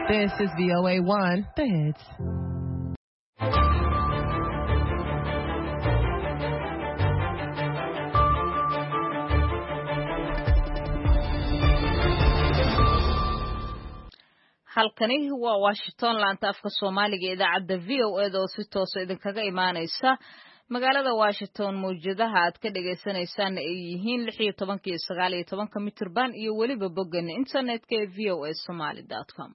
This is VOA1, The Hits. halkani waa Washington laanta afka Soomaaliga idaacadda VOA oo si toos ah idinkaga imaanaysa magaalada Washington mowjadaha aad ka dhageysanaysaan ay yihiin 16 iyo 19 mitir band iyo waliba boggan internetka ee voasomali.com.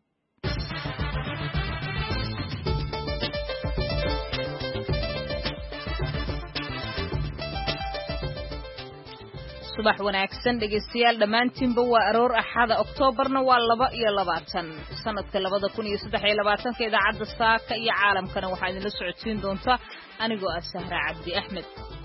subax wanaagsan dhegeystayaal dhamaantiinba waa aroor axada Oktoobarna waa 22 sanadka 2023 idaacadda saaka iyo caalamkana waxaa idinla socodsiin doonta anigoo ah Sahra Cabdi Axmed.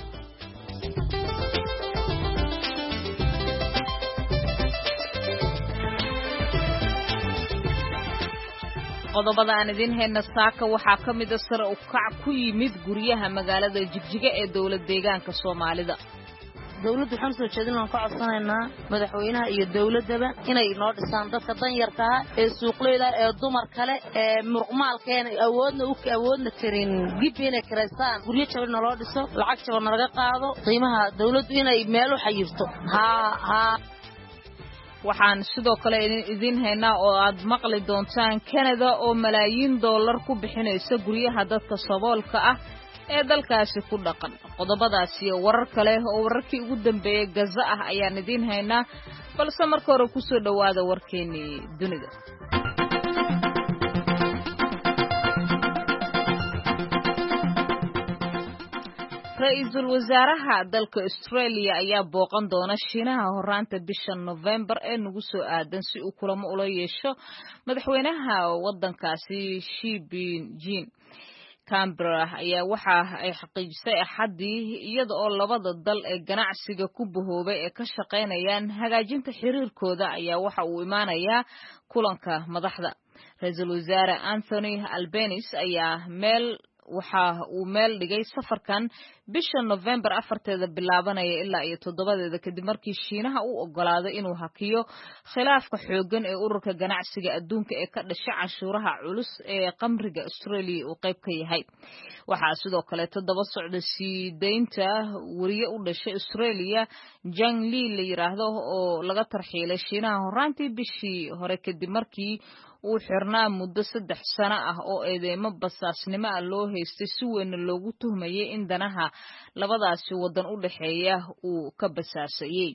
qodobada aan idin hayna saaka waxaa ka mid ah sare u kac ku yimid guryaha magaalada Jigjiga ee dawlad deegaanka Soomaalida. dawladdu waxaan soo jeedinaan ka codsanaynaa madaxweynaha iyo dawladaba inay noo dhisaan dadka danyarta ah ee suuqleyda ee dumar kale ee muruqmaalkeena awoodna karin dib inay karaystaan guryo jaban loo dhiso lacag jaban laga qaado qiimaha dawladdu inay meel u xayirto waxaan sidoo kale idin haynaa oo aad maqli doontaan Canada oo malaayiin dollar ku bixinaysa guryaha dadka saboolka ah ee dalkaasi ku dhaqan. qodobadaas iyo warar kale oo wararkii ugu dambeeyay Gaza ah ayaan idin haynaa balse marka hore ku soo dhawaada warkeennii dunida. Ra'iisul wasaaraha dalka Australia ayaa booqan doona Shiinaha horaanta bisha November ee nagu soo aadan si uu kulamo ula yeesho madaxweynaha waddankaasi Xi Jinping. Canberra ayaa waxa ay xaqiijisay axadii iyada oo labada dal ee ganacsiga ku bahoobay ee ka shaqeynayaan hagaajinta xiriirkooda ayaa waxa uu imaanayaa kulanka madaxda. Ra'iisul wasaare Anthony Albanese ayaa waxa uu meel dhigay safarkan bisha November 4teeda bilaabanaya ilaa iyo 7teeda kadib markii Shiinaha uu ogolaaday inuu hakiyo khilaafka xoogan ee ururka ganacsiga adduunka ee ka dhashay canshuuraha culus ee qamriga Australia uu qayb ka yahay. waxaa sidoo kale daba socda sii deynta wariye u dhashay Australia Zhang Li la yiraahdo oo laga tarxiilay Shiinaha horaantii bishii hore kadib markii uu xirnaa muddo 3 sano ah oo eedeymo basaasnimo ah loo haystay si weyn loogu tuhmayay in danaha labadaasi wadan u dhaxeeya uu ka basaasayay.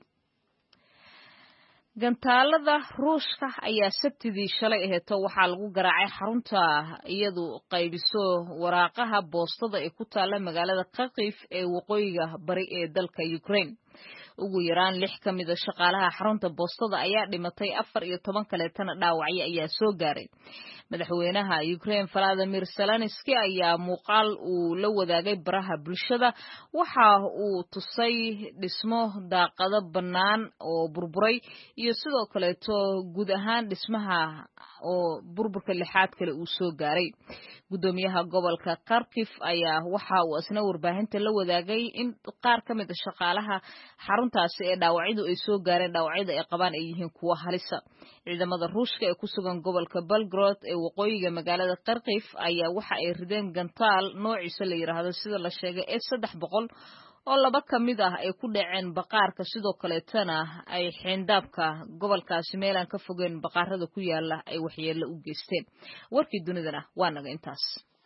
gantaalada Ruushka ayaa Sabtidii shalay aheeto waxaa lagu garaacay xarunta iyadu qaybiso waraaqaha boostada ee ku taala magaalada Kharkiv ee waqooyiga bari ee dalka Ukraine. ugu yaraan 6 ka mid ah shaqaalaha xarunta boostada ayaa dhimatay 14 kaleetana dhaawacyo ayaa soo gaaray. madaxweynaha Ukraine Volodymyr Zelensky ayaa muuqaal uu la wadaagay baraha bulshada waxa uu tusay dhismo daaqado bannaan oo burburay iyo sidoo kaleeto guud ahaan dhismaha oo burburka lixaad kale uu soo gaaray. gudoomiyaha gobolka Kharkiv ayaa waxa uu asna warbaahinta la wadaagay in qaar ka mid ah shaqaalaha xaruntaasi ee dhaawacyadu ay soo gaareen dhaawacyada ay qabaan ay yihiin kuwa halisa. ciidamada Ruushka ee ku sugan gobolka Belgorod ee waqooyiga magaalada Kharkiv ayaa waxa ay rideen gantaal noociisa la yiraahdo sida la sheegay S300 oo 2 ka mid ah ay ku dhaceen baqaarka sidoo kaleetana ay xeyndaabka gobolkaasi meelaan ka fogeen baqaarada ku yaala ay waxyeello u geysteen. warkii dunidana waa naga intaas.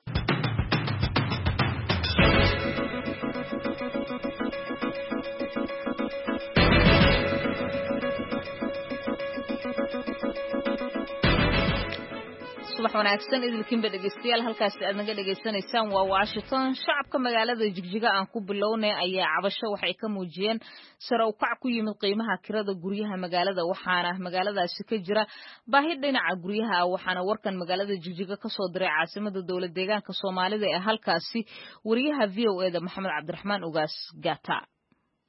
subax wanaagsan idilkiinba dhegeystayaal halkaas aad naga dhageysanaysaan waa Washington. shacabka magaalada Jigjiga aan ku bilownay ayaa cabasho waxay ka muujiyeen sare u kac ku yimid qiimaha kirada guryaha magaalada waxaana magaaladaasi ka jira baahi dhinaca guryaha waxaana warkan magaalada Jigjiga ka soo diray caasimada dawlad deegaanka Soomaalida ee halkaasi wariyaha VOA da Maxamed Cabdiraxmaan Ugaas Gata.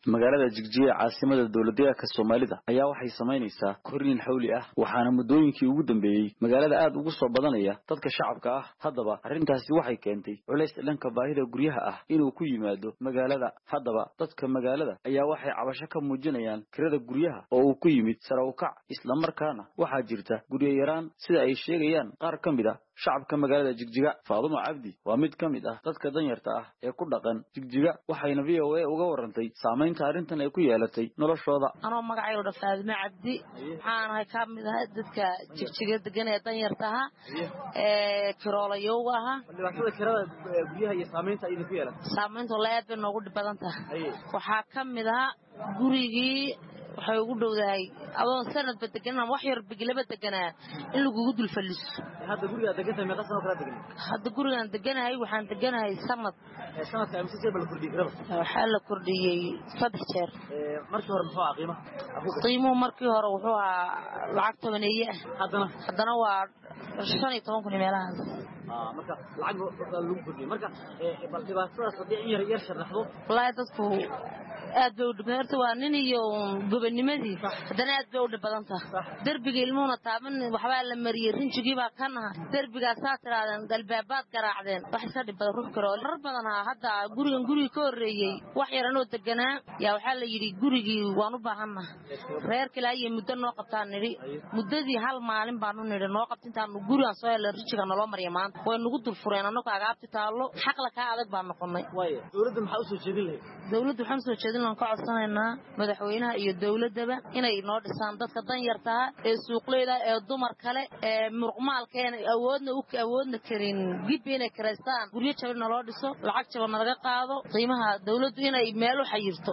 magaalada Jigjiga caasimada dawladda ka Soomaalida ayaa waxay sameynaysaa korriin xawli ah waxaana muddooyinkii ugu dambeeyay magaalada aad ugu soo badanaya dadka shacabka ah haddaba arrintaasi waxay keentay culays dhanka baahida guryaha ah inuu ku yimaado magaalada haddaba dadka magaalada ayaa waxay cabasho ka muujinayaan kirada guryaha oo uu ku yimid sare u kac isla markaana waxaa jirta guryo yaraan sida ay sheegayaan qaar ka mid ah shacabka magaalada Jigjiga Faadumo Cabdi waa mid ka mid ah dadka danyarta ah ee ku dhaqan Jigjiga waxayna VOA uga warantay saameynta arrintan ay ku yeelatay noloshooda anoo magacayga Faadumo Cabdi waxaan ahay ka mid ah dadka Jigjiga degan ee danyarta ah kiroolayowga ah dhibaatada kirada guryaha iyo saameynta ay ku yeelatay saameyntu leed bay noogu badan tahay waxaa ka mid ah gurigii waxay ugu dhowdahay adoon sanad badeganaa wax yar bigilaba deganaa in lagu dul faliso hadda guriga degantay meeqa sano kala degan hadda gurigan deganahay waxaan deganahay sanadka amsi see bal kordhiyay waxaa la kordhiyay 3 jeer markii hore muxuu qiimuhu markii hore wuxuu ahaa lacag 10 haddana waa 15 meelahaas marka lacag lagu kordhiyay marka bal dhibaatadaas hadii yar sharaxdo wallahi dadku aad bay u dhibaatay waa nin iyo gobonimadii haddana aad bay u dhibaatay darbiga ilmuhuna taaban waxba la mariyay rinjigii baa kana darbiga saatiraadeen galbaabaad garaacdeen wax isa dhibada ruux karo rar badan hadda guriga ka horeeyay wax yaran oo deganaa yaa waxa la yiri gurigii waan u baahanahay reer kale ay muddo noo qabtaan niri muddadii hal maalin baan u niri noo qabtintaan guriga soo helay rinjiga naloo mariyay maanta way nagu dul fureen anoo agaabti taalo xaq la ka adag baan noqonay dawladda maxaa u soo jeedin lahayd dawladdu waxaan soo jeedin aan ka codsanaynaa madaxweynaha iyo dawladaba inay noo dhisaan dadka danyarta ah ee suuqleyda ee dumar kale ee muruqmaalkeen awoodna karin gib inay kareystaan guryo jaban naloo dhiso lacag jaban naga qaado qiimaha dawladdu inay meel u xayirto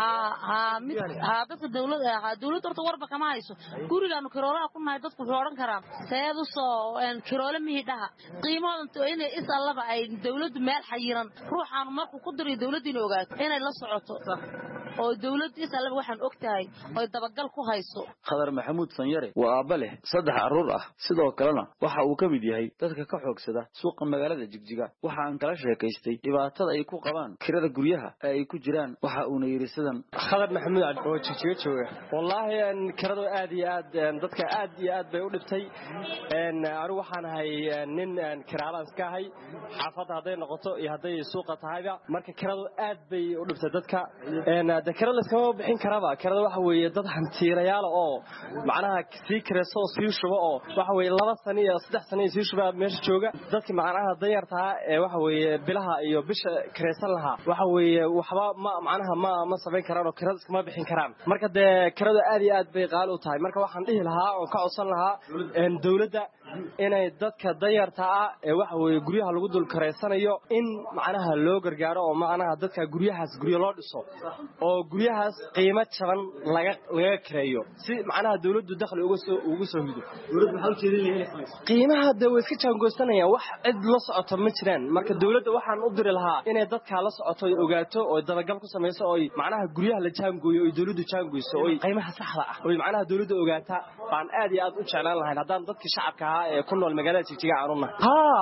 dadka dawladda horta warba kama hayso gurigaanu kiroolaha ku nahay dadku wuxuu oran karaan seed u soo kiroole mihidhaha qiimahooda inay is allaba ay dawladdu meel xayiran ruuxaanu markuu ku diro dawladdu inay ogaato inay la socoto oo dawladdu is allaba waxaan ogtahay oo dabagal ku hayso Khadar Maxamuud Sanyare waa aabba leh 3 carruur ah sidoo kalena waxa uu ka mid yahay dadka ka xoogsada suuqa magaalada Jigjiga waxa aan kala sheekaystay dhibaatada ay ku qabaan kirada guryaha ay ku jiraan waxa uu yiri sidan Khadar Maxamuud oo Jigjiga jooga wallahi kiradu aad iyo aad dadka aad iyo aad bay u dhibtay anigu waxaan ahay nin kiraalaan iska ahay xaafadda haday noqoto iyo haday suuqa tahayba marka kiradu aad bay u dhibtay dadka kirada iskama bixin karaba kirada waxa weeye dad hantiirayaal oo macnaha si kireeso si shubo oo waxa weeye 2 sano iyo 3 sano si shubo meesha jooga dadka macnaha danyarta ee waxa weeye bilaha iyo bisha kireesan laha waxa weeye waxba macnaha ma sameyn karaan oo kirada iskama bixin karaan marka kirada aad iyo aad bay qaal u tahay marka waxaan dhihi lahaa oo ka codsan lahaa dawladda inay dadka danyarta ah ee waxa weeye guryaha lagu dul kareysanayo in macnaha loo gargaaro oo macnaha dadka guryahaas guryo loo dhiso oo guryahaas qiimo jaban laga kireeyo si macnaha dawladdu dakhli uga soo hido dawladdu waxa u jeedinayeen qiimaha way iska jaangoosanayaan wax cid la socoto ma jiraan marka dawladda waxaan u diri lahaa inay dadka la socoto oo ogaato oo dabagal ku sameeyso oo macnaha guryaha la jaangooyo oo dawladdu jaangooyso oo qiimaha saxda ah oo macnaha dawladdu ogaata baan aad iyo aad u jeclaan lahayn hadaan dadka shacabka ah ee ku nool magaalada Jigjiga aan u nahay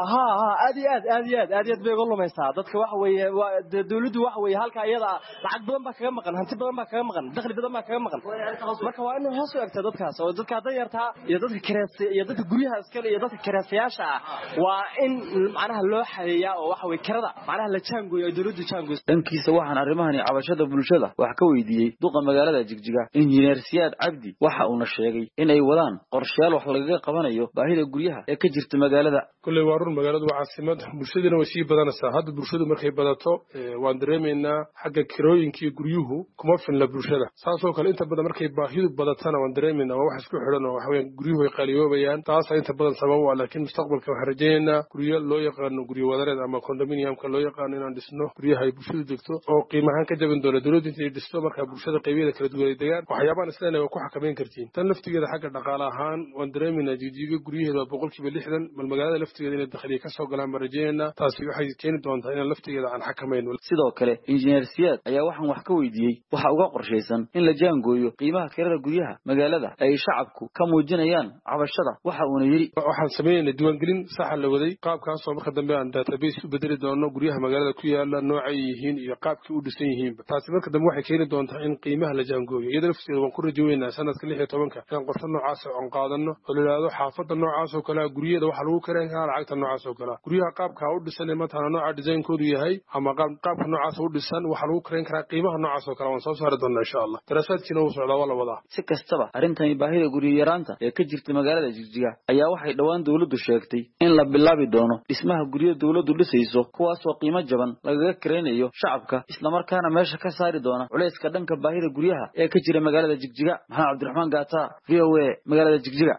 aad iyo aad bay uga lumaysaa dadka waxa weeye dawladdu waxa weeye halka iyada lacag badan baa kaga maqan hanti badan baa kaga maqan dakhli badan baa kaga maqan marka waa inuu hoos u eegto dadkaas oo dadka danyarta iyo dadka kireesay iyo dadka guryaha iskale iyo dadka kireesayaasha ah waa in macnaha loo xareeyaa oo waxa weeye kirada macnaha la jaangooyo oo dawladdu jaangooyso dhankiisa waxaan arrimahani cabashada bulshada wax ka weydiiyay duqa magaalada Jigjiga Injineer Siyaad Cabdi waxa uu sheegay in ay wadaan qorshayaal wax laga qabanayo baahida guryaha ee ka jirta magaalada kulay waa run magaaladu waa caasimad bulshaduna way sii badanaysaa hadda bulshadu markay badato waan dareemaynaa xagga kirooyinkii guryuhu kuma filna bulshada saasoo kale inta badan markay baahidu badatana waan dareemaynaa waa wax isku xidhan oo waxa weeyaan guryuhu way qaliyoobayaan taas inta badan sabab u ah laakiin mustaqbalka waxaan rajaynaynaa guryo loo yaqaano guryo wadareed ama condominiumka loo yaqaano inaan dhisno guryaha ay bulshadu degto oo qiimahaan ka jaban doona dawladda intay dhisto marka bulshada qaybiyeeda kala duwan ay degaan waxyaabaan isleenahay waa ku xakameyn kartiin tan laftigeeda xagga dhaqaale ahaan waan dareemaynaa Jigjiga guryaha gudaheeda waa boqolkiiba 60 bal magaalada laftigeeda inay dakhliga ka soo galaan marajeenna taasi waxay keeni doontaa in laftigeeda aan xakamayno sidoo kale injineer Siyaad ayaa waxaan wax ka weydiiyey waxa uga qorshaysan in la jaangooyo qiimaha kirada guryaha magaalada ay shacabku ka muujinayaan cabashada waxa uu yiri waxaan sameeynaa diiwaangelin sax la waday qaabkaas oo marka dambe aan database u bedeli doono guryaha magaalada ku yaala noocay yihiin iyo qaabkii u dhisan yihiin taasi marka dambe waxay keeni doontaa in qiimaha la jaangooyo iyada laftigeeda waan ku rajooynaa sanadka 16 kan qorshe noocaas oo qaadano oo leeyahay xaafadda noocaas oo kala guriyada waxa lagu kareen karaa lacagta noocaas oo kala guryaha qaabka u dhisan ee maanta nooca design-koodu yahay ama qaabka noocaas u dhisan waxa lagu kareen karaa qiimaha noocaas oo kala waan soo saari doonaa insha Allah daraasaadkiina uu socdaa wala wada si kastaba arintani baahida guriga yaraanta ee ka jirta magaalada Jigjiga ayaa waxay dhawaan dawladdu sheegtay in la bilaabi doono dhismaha guriga dawladdu dhisayso kuwaas oo qiimo jaban laga kareenayo shacabka isla markaana meesha ka saari doona culayska dhanka baahida guryaha ee ka jira magaalada Jigjiga maxaa Cabdiraxmaan Gaata VOA magaalada Jigjiga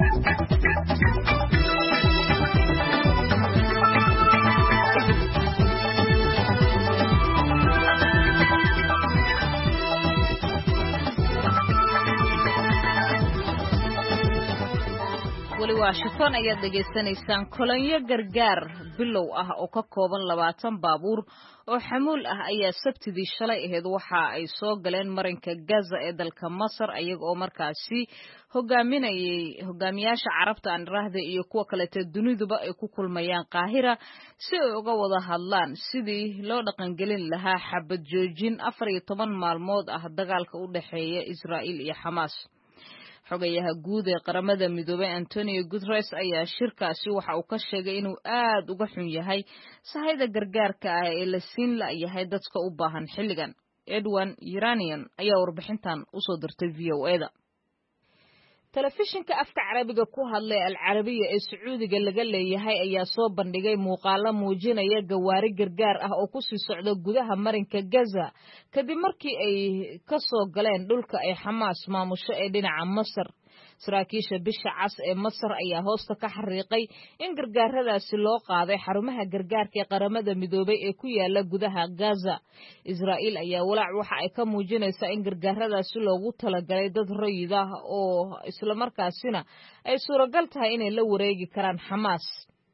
Washington ayaad dhageysanaysaan kolonyo gargaar bilow ah oo ka kooban 20 baabuur oo xamuul ah ayaa sabtidii shalay ahayd waxa ay soo galeen marinka Gaza ee dalka Masar ayaga oo markaasi hogaamiyaasha Carabta aan raahday iyo kuwa kale ee duniduba ay ku kulmayaan Qaahira si ay uga wada hadlaan sidii loo dhaqan gelin lahaa xabad joojin 14 maalmood ah dagaalka u dhaxeeya Israa'iil iyo Hamas xogayaha guud ee qaramada midoobay Antonio Guterres ayaa shirkaasi waxa uu ka sheegay inuu aad uga xun yahay sahayda gargaarka ah ee la siin la'yahay dadka u baahan xilligan Edwin Iranian ayaa warbixintan u soo dirtay VOA-da telefishinka afka Carabiga ku hadlay Al-Carabiya ee Sacuudiga laga leeyahay ayaa soo bandhigay muuqaalo muujinaya gawaari gargaar ah oo ku sii socda gudaha marinka Gaza kadib markii ay ka soo galeen dhulka ay Hamas maamusho ee dhinaca Masar saraakiisha bisha cas ee Masar ayaa hoosta ka xariiqay in gargaaradaasi loo qaaday xarumaha gargaarka ee qaramada midoobay ee ku yaala gudaha Gaza Israa'iil ayaa walaac waxa ay ka muujinaysaa in gargaaradaasi loogu talagalay dad rayid ah oo isla markaasina ay suuragal tahay inay la wareegi karaan Hamas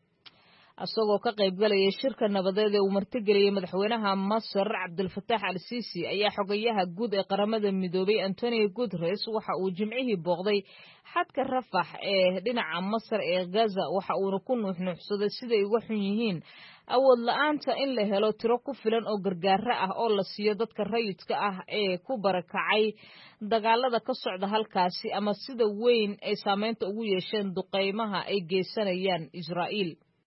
asagoo ka qayb galaya shirka nabadeed ee uu martigeliyay madaxweynaha Masar Abdel Fattah al-Sisi ayaa xogayaha guud ee qaramada midoobay Antonio Guterres waxa uu jimcihii booqday xadka Rafah ee dhinaca Masar ee Gaza waxa uu ku nuuxnuuxsaday siday uga xun yihiin awood la'aanta in la helo tiro ku filan oo gargaar ah oo la siiyo dadka rayidka ah ee ku barakacay dagaalada ka socda halkaasi ama sida weyn ay saameynta ugu yeesheen duqeymaha ay geysanayaan Israa'iil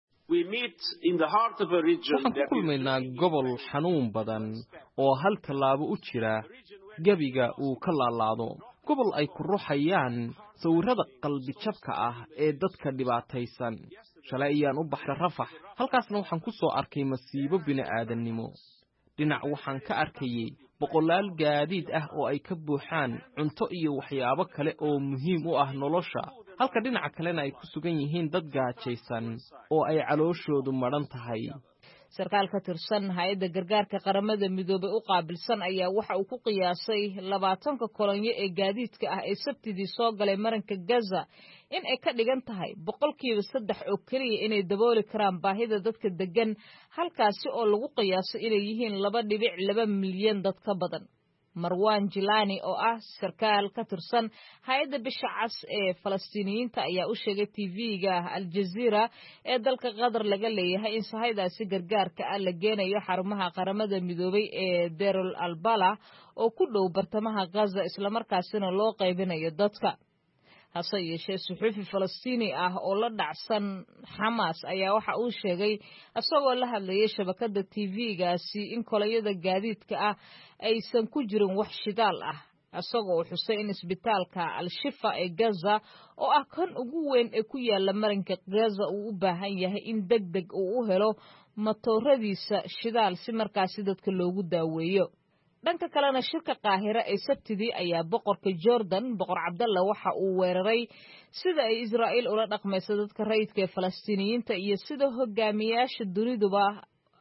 waxaan ku kulmaynaa gobol xanuun badan oo hal tallaabo u jira gebiga uu ka laalaado gobol ay ku ruuxayaan sawirrada qalbi-jabka ah ee dadka dhibaataysan shalay ayaan u baxay Rafax halkaasna waxaan ku soo arkay masiibo bini'aadannimo dhinac waxaan ka arkayay boqolaal gaadiid ah oo ay ka buuxaan cunto iyo waxyaabo kale oo muhiim u ah nolosha halka dhinaca kalena ay ku sugan yihiin dad gaajaysan oo ay calooshoodu madhan tahay sarkaal ka tirsan hay'adda gargaarka qaramada midoobay u qaabilsan ayaa waxa uu ku qiyaasay 20 kolonyo ee gaadiidka ah ee sabtidii soo galay marinka Gaza in ay ka dhigan tahay 3% oo kaliya inay dabooli karaan baahida dadka degan halkaasi oo lagu qiyaasay inay yihiin 2.2 milyan dad ka badan Marwan Jilani oo ah sarkaal ka tirsan hay'adda bisha cas ee Falastiiniyiinta ayaa u sheegay TV-ga Al Jazeera ee dalka Qatar laga leeyahay in sahaydaasi gargaarka ah la geenayo xarumaha qaramada midoobay ee Deir al-Balah oo ku dhow bartamaha Gaza isla markaasina loo qaybinayo dadka hase yeeshee suxuufi Falastiini ah oo la dhacsan Hamas ayaa waxa uu sheegay asagoo la hadlayay shabakada TV-gaasi in kolonyada gaadiidka ah aysan ku jirin wax shidaal ah asagoo xusay in isbitaalka Al-Shifa ee Gaza oo ah kan ugu weyn ee ku yaala marinka Gaza uu u baahan yahay in degdeg uu u helo matooradiisa shidaal si markaasi dadka loogu daaweeyo dhanka kalena shirka Qaahira ee sabtidii ayaa boqorka Jordan boqor Cabdallah waxa uu weeraray sida ay Israa'iil ula dhaqmayso dadka rayidka ee Falastiiniyiinta iyo sida hogaamiyaasha duniduba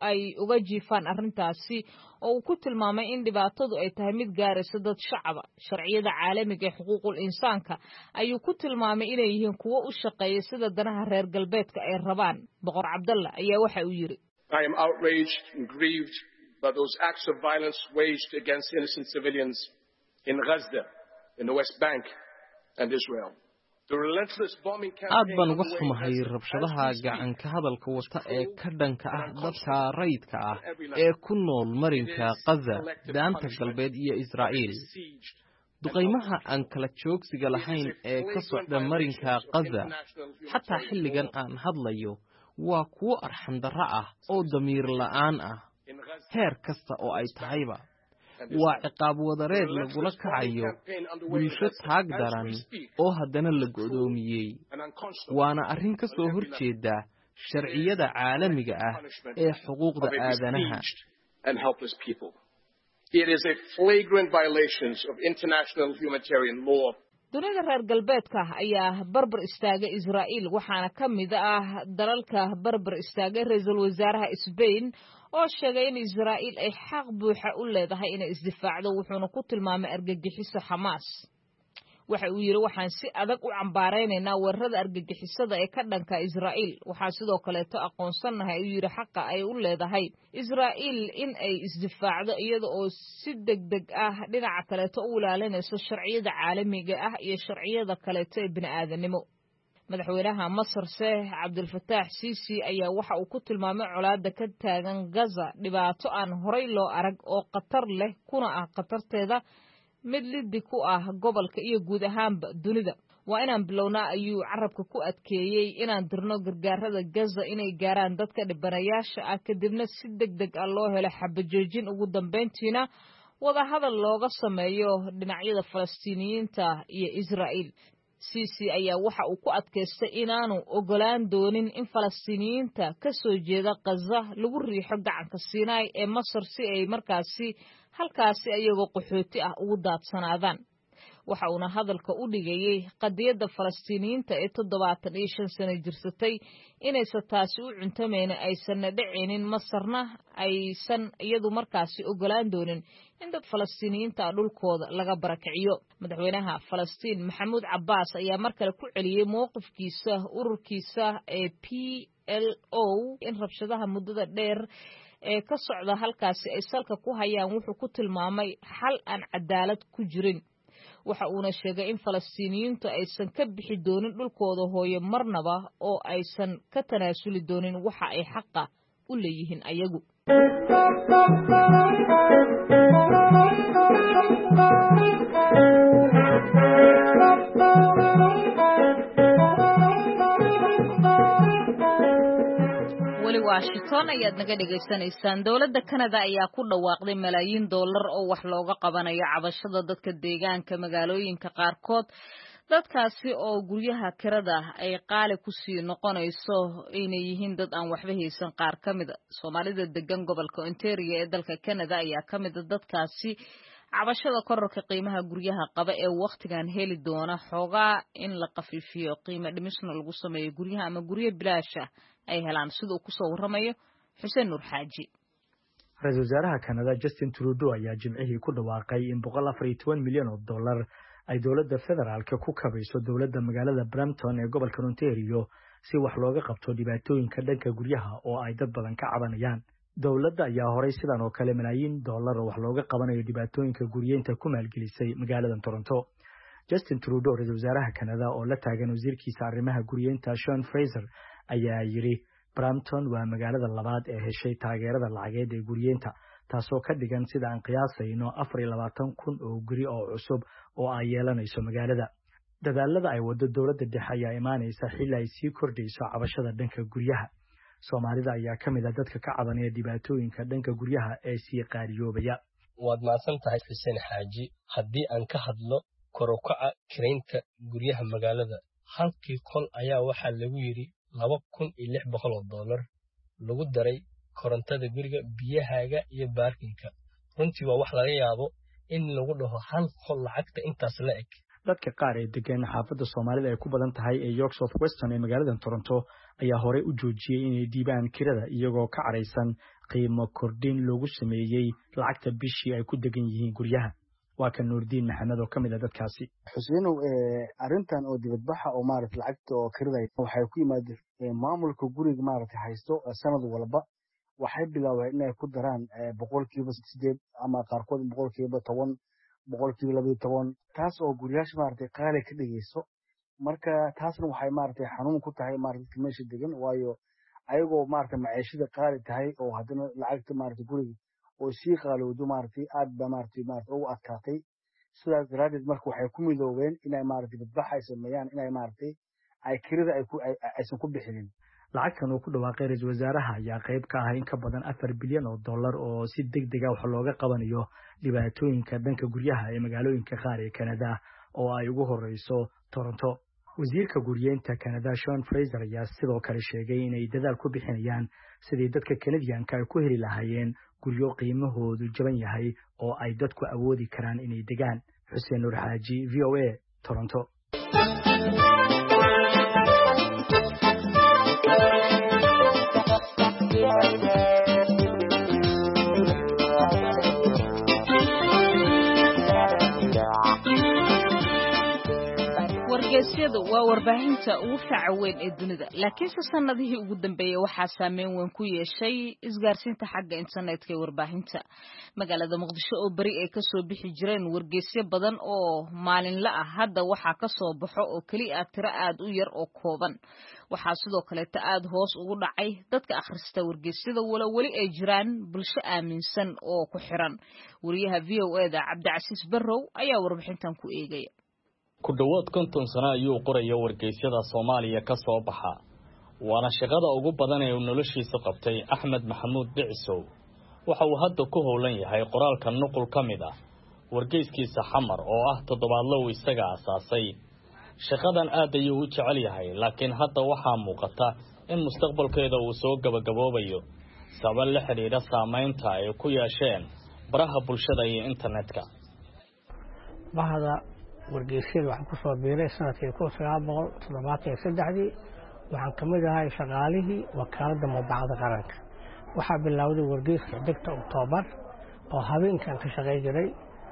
ay uga jiifaan arrintaasi oo uu ku tilmaamay in dhibaatadu ay tahay mid gaaraysa dad shacaba. Sharciyada caalamiga ee xuquuqul insaanka ayuu ku tilmaamay inay yihiin kuwo u shaqeeya sida danaha reer galbeedka ay rabaan. Boqor Cabdalla ayaa waxa uu yiri, I am outraged and grieved by those acts of violence waged against innocent civilians in Gaza, in the West Bank and Israel. aad baan uga xumahay rabshadaha gacanka hadalka wata ee ka dhanka ah dadka rayidka ah ee ku nool marinka Gaza, daanta galbeed iyo Israa'iil. duqaymaha aan kala joogsiga lahayn ee ka socda marinka Gaza xataa xilligan aan hadlayo waa kuwo arxan darro ah oo damiir la'aan ah heer kasta oo ay tahayba. waa ciqaab wadareed lagula kacayo bulsho taag daran oo haddana la go'doomiyey. waana arrin ka soo horjeeda sharciyada caalamiga ah ee xuquuqda aadanaha. It is a flagrant violation of international humanitarian law. dunida reer galbeedka ayaa barbar istaagay Israa'iil, waxaana ka mid ah dalalka barbar istaagay ra'iisul wasaaraha Spain oo sheegay in Israa'iil ay xaq buuxa u leedahay inay isdifaacdo, wuxuuna ku tilmaamay argagixiso Xamaas. waxa uu yiri, waxaan si adag u cambaareynaa weerarada argagixisada ee ka dhanka Israa'iil. waxaa sidoo kale aqoonsanahay uu yiri xaqa ay u leedahay Israa'iil in ay isdifaacdo iyada oo si degdeg ah dhinaca kale u ilaalinayso sharciyada caalamiga ah iyo sharciyada kale ee bini'aadanimo. madaxweynaha Masar Abdel Fattah Sisi ayaa waxa uu ku tilmaamay colaadda ka taagan Gaza dhibaato aan horey loo arag oo khatar leh, kuna ah khatarteeda mid liddi ku ah gobolka iyo guud ahaanba dunida. waa inaan bilownaa ayuu carabka ku adkeeyey inaan dirno gargaarada Gaza inay gaaraan dadka dhibanayaasha ah, kadibna si degdeg ah loo helo xabajoojin, ugu dambeyntiina wada hadal looga sameeyo dhinacyada Falastiiniyiinta iyo Israa'iil. Sisi ayaa waxa uu ku adkaystay inaanu ogolaan doonin in Falastiiniyiinta ka soo jeeda Gaza lagu riixo gacanka Sinai ee Masar si ay markaasi halkaasi ayagoo qaxooti ah ugu daadsanaadaan. waxa uuna hadalka u dhigayay qadiyadda Falastiiniyiinta ee 75 sano jirsatay inaysan taasi u cuntamayna aysan dhicinin, Masarna aysan iyadu markaasi ogolaan doonin in dad Falastiiniyiinta dhulkooda laga barakiciyo. madaxweynaha Falastiin Maxamuud Cabbaas ayaa mar kale ku celiyay mowqifkiisa ururkiisa ee PLO in rabshadaha muddada dheer ee ka socda halkaasi ay salka ku hayaan. wuxuu ku tilmaamay xal aan cadaalad ku jirin. waxa uuna sheegay in Falastiiniyiintu aysan ka bixi doonin dhulkooda hooyo marnaba oo aysan ka tanaasuli doonin waxa ay xaqa u leeyihiin ayagu. Washington ayaad naga dhageysanaysaan. dowladda Canada ayaa ku dhawaaqday malaayiin dollar oo wax looga qabanayo cabashada dadka deegaanka magaalooyinka qaarkood. dadkaasi oo guryaha kirada ay qaali ku sii noqonayso inay yihiin dad aan waxba haysan. qaar ka mid Soomaalida degan gobolka Ontario ee dalka Canada ayaa ka mid dadkaasi cabashada kororka qiimaha guryaha qaba ee waqtigan heli doona xoogaa in la qafiifiyo qiimo dhimisna lagu sameeyo guryaha ama guryo bilaash ah ay helaan, sida uu ku soo waramayo Xuseen Nuur Xaaji. Ra'iisul Wasaaraha Canada Justin Trudeau ayaa jimcihii ku dhawaaqay in $114 milyan oo dollar ay dowladda federaalka ku kabayso dowladda magaalada Brampton ee gobolka Ontario si wax looga qabto dhibaatooyinka dhanka guryaha oo ay dad badan ka cabanayaan. dowladda ayaa horay sidan oo kale malaayiin dollar oo wax looga qabanayo dhibaatooyinka guryeynta ku maalgelisay magaalada Toronto. Justin Trudeau, ra'iisul wasaaraha Canada oo la taagan wasiirkiisa arrimaha guryeynta Sean Fraser, ayaa yiri Brampton waa magaalada labaad ee heshay taageerada lacageed ee guryeynta, taasoo ka dhigan sida aan qiyaasayno 24,000 oo guri oo cusub oo ay yeelanayso magaalada. dadaalada ay wado dowladda dhexe ayaa imaanaysa xilli ay sii kordhayso cabashada dhanka guryaha. Soomaalida ayaa ka mid ah dadka ka cabanaya dhibaatooyinka dhanka guryaha ee sii qaaliyoobaya. waad maasan tahay Xuseen Xaaji. haddii aan ka hadlo kor u kaca kireynta guryaha magaalada, halkii qol ayaa waxaa lagu yiri $2,600 lagu daray korontada guriga, biyahaaga iyo baarkinka. runtii waa wax laga yaabo in lagu dhaho hal qol lacagta intaas la eg. dadka qaar ee degan xaafadda Soomaalida ay ku badan tahay ee York South Western ee magaalada Toronto ayaa horey u joojiyay inay diibaan kirada iyagoo ka careysan qiimo kordhin loogu sameeyay lacagta bishii ay ku degan yihiin guryaha. waa kan Nuurdiin Maxamed oo kamid ah dadkaasi. Xuseenow arintan oo dibadbaxa oo maaragtay lacagta oo kirada waxay ku yimaadeen maamulka guriga maaragtay haysto sanad walba waxay bilaabeen inay ku daraan 8% ama qaarkood 10%, 12%, taas oo guriyasha maaragtay qaali ka dhigayso. marka taasna waxay maaragtay xanuun ku tahay maaragtay meesha degan waayo ayagoo maaragtay maciishada qaali tahay oo hadana lacagta maaragtay guriga oo si qaalowdo maaragtay aad ba maaragtay ugu adkaatay. sidaas daraadeed marka waxay ku midoobeen inay maaragtay badbaxa ay sameeyaan inay maaragtay ay kirada aysan ku bixinin. lacagtan uu ku dhawaaqay ra'iisul wasaaraha ayaa qayb ka ah in ka badan $4 bilyan oo si degdeg ah wax looga qabanayo dhibaatooyinka dhanka guryaha ee magaalooyinka qaar ee Canada oo ay ugu horeyso Toronto. wasiirka guryeynta Canada Sean Fraser ayaa sidoo kale sheegay inay dadaal ku bixinayaan sidii dadka Canadianka ay ku heli lahaayeen guryo qiimahoodu jaban yahay oo ay dadku awoodi karaan inay degaan. Xuseen Nuur Xaaji, VOA, Toronto. wargeysyadu waa warbaahinta ugu faaca weyn ee dunida laakiin sanadihii ugu dambeeyay waxaa saameyn weyn ku yeeshay isgaarsiinta xagga internetka ee warbaahinta. magaalada Muqdisho oo bari ay ka soo bixi jireen wargeysyo badan oo maalinle ah hadda waxaa ka soo baxo oo kaliya tiro aad u yar oo kooban. waxaa sidoo kale aad hoos ugu dhacay dadka akhrista wargeysyada wali ay jiraan bulsho aaminsan oo ku xiran. wariyaha VOA-da Cabdicasiis Barrow ayaa warbixintan ku eegaya. ku dhawaad 50 sano ayuu qoraya wargeysyada Soomaaliya ka soo baxa waana shaqada ugu badan ee uu noloshiisa qabtay. Axmed Maxamuud Dhicisow waxa uu hadda ku howlan yahay qoraalka nuqul kamid ah wargeyskiisa Xamar oo ah toddobaadle uu isaga asaasay. shaqadan aad ayuu u jecel yahay laakiin hadda waxaa muuqata in mustaqbalkeeda uu soo gabagaboobayo sabab la xiriira saameynta ay ku yeesheen baraha bulshada iyo internetka. wargeysyada waxaan ku soo biiray sanadkii 1973 waxaan ka mid ahay shaqaalihii wakaaladda madbacadda qaranka. waxaa bilowday wargeyska xigta Oktoobar oo habeenkan ka shaqeey jiray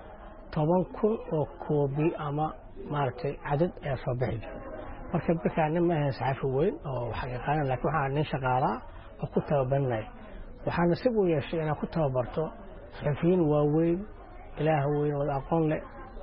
10,000 oo koobi ama maartay cadad ee soo bixi jiray. marka birkaan ma ahayn saxafi weyn oo waxa yaqaan laakiin waxaan nin shaqaala oo ku tababarnay waxaan si u yeeshay inaan ku tababarto saxafiyiin waaweyn ilaah weyn oo aqoon leh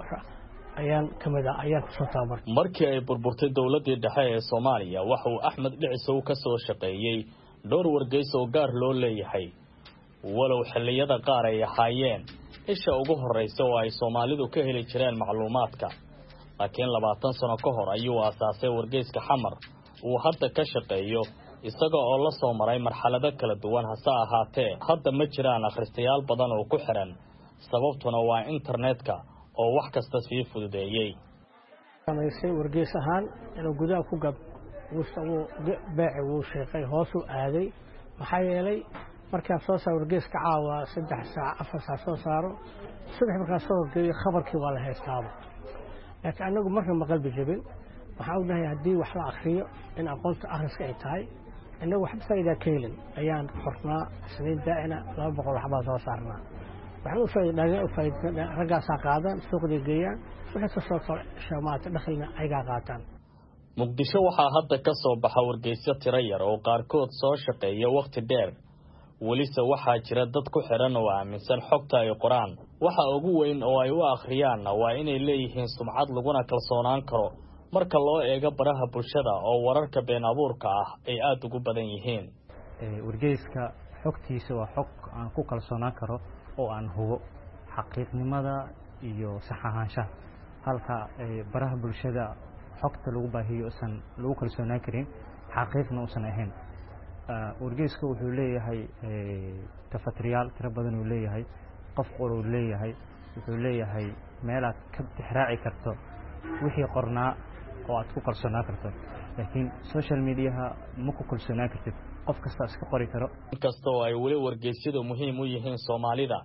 ayaan kamid ah ayaan ku soo tababartay. markii ay burburtay dawladii dhexe ee Soomaaliya waxa uu Axmed Dhicisow ka soo shaqeeyay dhowr wargeys oo gaar loo leeyahay walow xilliyada qaar ay ahaayeen isha ugu horeysa oo ay Soomaalidu ka heli jireen macluumaadka. laakiin 20 sano ka hor ayuu aasaasay wargeyska Xamar uu hadda ka shaqeeyo isaga oo la soo maray marxalado kala duwan hase ahaatee hadda ma jiraan akhristayaal badan oo ku xiran sababtuna waa internetka oo wax kasta sii fududeeyay. samaysay wargeys ahaan inuu gudaha ku gab uu baaci uu sheekay hoos u aaday maxaa yeelay markaan soo saaro wargeyska caawa 3 saac 4 saac soo saaro subax markaan soo geeyo khabarkii waa la heestaaba. laakiin anagu marka ma qalbi jabin waxaan u dhahay haddii wax la akhriyo in aqoonta akhriska ay tahay inagu wax faa'iido ka helin ayaan qornaa siniin daa'ina 200 waxba soo saarnaa. waxaan u faa'iiday raggaas qaadan suuqda geeyaan waxa soo shamaata dhaxalna ay qaataan. Muqdisho waxaa hadda ka soo baxa wargeysyo tiro yar oo qaarkood soo shaqeeya waqti dheer welise waxaa jira dad ku xiran oo aaminsan xogta ay qoraan. waxa ugu weyn oo ay u akhriyaan waa inay leeyihiin sumcad laguna kalsoonaan karo marka loo eego baraha bulshada oo wararka been abuurka ah ay aad ugu badan yihiin. wargeyska xogtiisa waa xog aan ku kalsoonaan karo oo aan hubo xaqiiqnimada iyo sax ahaanshaha halka baraha bulshada xogta lagu baahiyo san lagu kalsoonaan karin xaqiiqna uusan ahayn. wargeyska wuxuu leeyahay tafatriyaal tiro badan uu leeyahay qof qoruu leeyahay wuxuu leeyahay meel aad ka tixraaci karto wixii qornaa oo aad ku kalsoonaan karto laakiin social mediaha ma ku kalsoonaan kartid qof kasta iska qori karo. inkastoo ay wali wargeysyadu muhiim u yihiin Soomaalida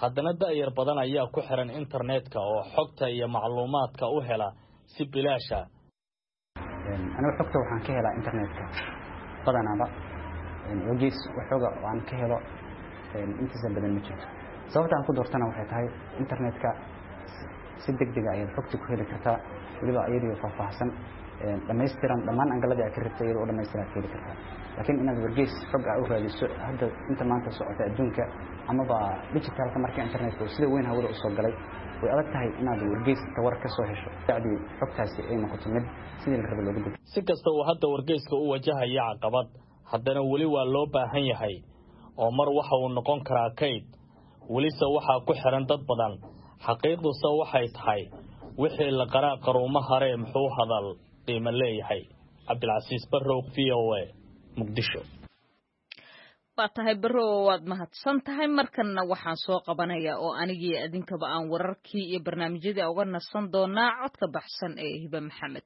haddana da'yar badan ayaa ku xiran internetka oo xogta iyo macluumaadka u hela si bilaasha. Aniga xogta waxaan ka helaa internetka badanaaba wargeys waxooga aan ka helo intiisa badan ma jirto. sababta aan ku doortana waxay tahay internetka si degdeg ah ayaad xogta ku heli kartaa waliba iyadoo faahfaahsan dhammaystiran dhammaan angaladii aad ka rabtay iyadoo dhammaystiran ka heli kartaa. laakiin inaad wargeys xog ah u raadiso hadda inta maanta socota adduunka amaba digitalka marka internetka sida weyn hawada u soo galay way adag tahay inaad wargeys war ka soo hesho bacdi xogtaasi ay noqoto mid sidii la rabay loogu gudbo. si kasta oo hadda wargeyska u wajahaya caqabad haddana weli waa loo baahan yahay oo mar waxa uu noqon karaa kayd welise waxaa ku xiran dad badan xaqiiqduse waxay tahay wixii la qaraa qaruuma hare muxuu hadal qiimo leeyahay. cabdilcasiis barrow VOA muqdisho. waa tahay barrow waad mahadsan tahay markanna waxaan soo qabanayaa oo anigii idinkaba aan wararkii iyo barnaamijyadii uga nasan doonaa codka baxsan ee Hiba Maxamed.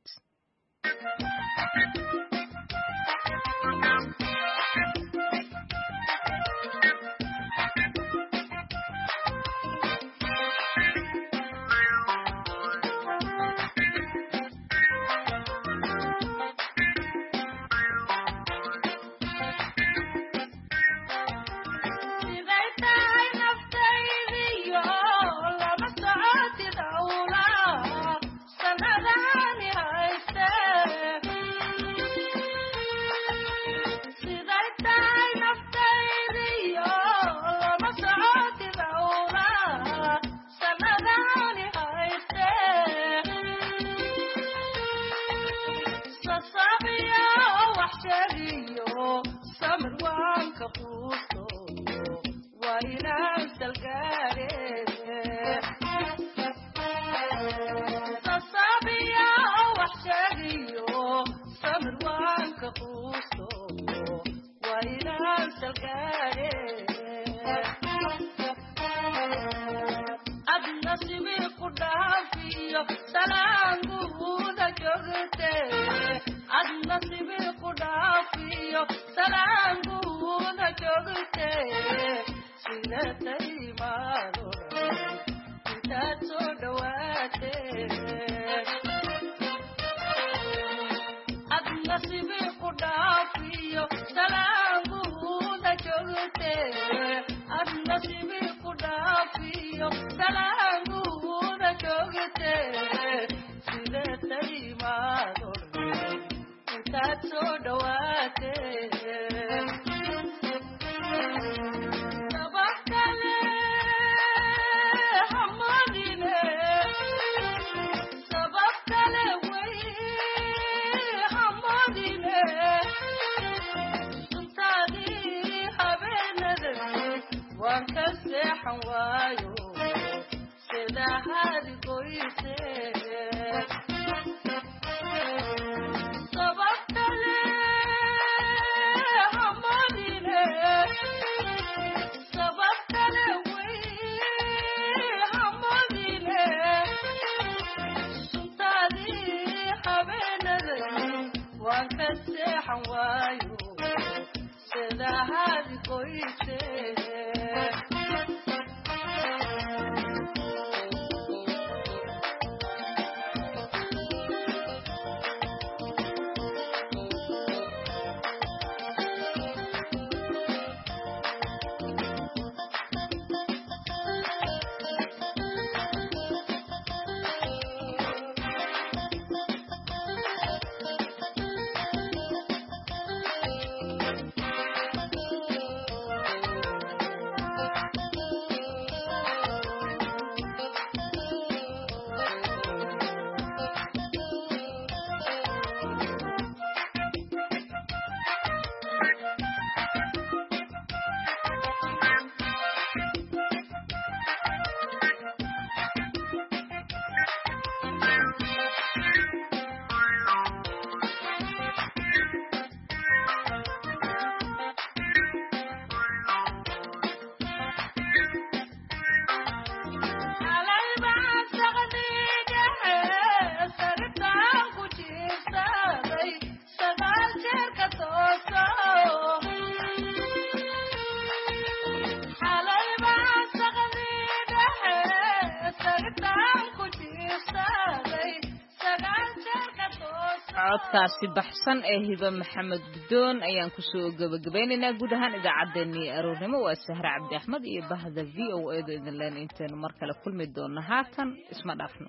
codkaasi baxsan ee hiba maxamed gudoon ayaan kusoo gabagabaynaynaa guud ahaan idaacaddeenii aroornimo waa sahre cabdi axmed iyo bahda v o a da idin leen intaynu mar kale kulmi doonno haatan isma dhaafno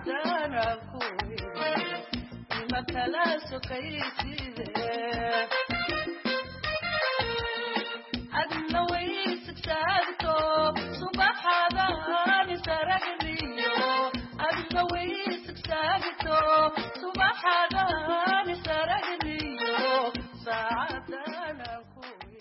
ساعدنا كوي ما كلا سقيتي